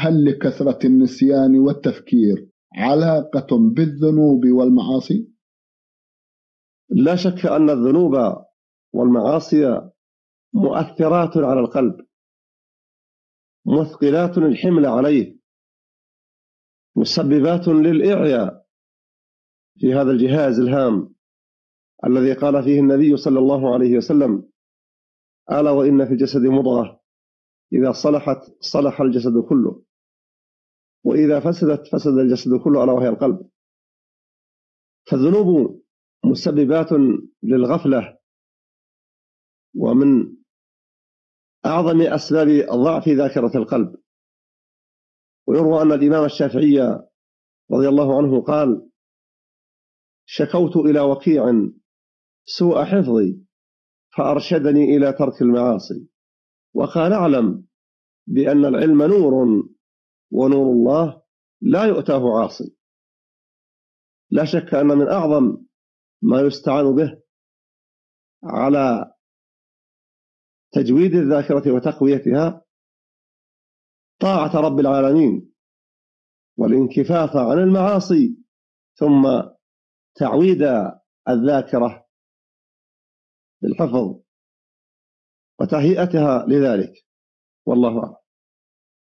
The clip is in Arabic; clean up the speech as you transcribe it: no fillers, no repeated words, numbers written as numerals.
هل لكثرة النسيان والتفكير علاقة بالذنوب والمعاصي؟ لا شك أن الذنوب والمعاصي مؤثرات على القلب، مثقلات الحمل عليه، مسببات للإعياء في هذا الجهاز الهام الذي قال فيه النبي صلى الله عليه وسلم: ألا وإن في الجسد مضغة إذا صلحت صلح الجسد كله، وإذا فسدت فسد الجسد كله، ألا وهي القلب. فالذنوب مسببات للغفلة، ومن أعظم أسباب ضعف ذاكرة القلب. ويروى أن الإمام الشافعي رضي الله عنه قال: شكوت إلى وكيع سوء حفظي فأرشدني إلى ترك المعاصي، وقال: اعلم بأن العلم نور، ونور الله لا يؤتاه عاصي. لا شك أن من أعظم ما يستعان به على تجويد الذاكرة وتقويتها طاعة رب العالمين، والانكفاف عن المعاصي، ثم تعويد الذاكرة بالحفظ وتهيئتها لذلك. والله أعلم.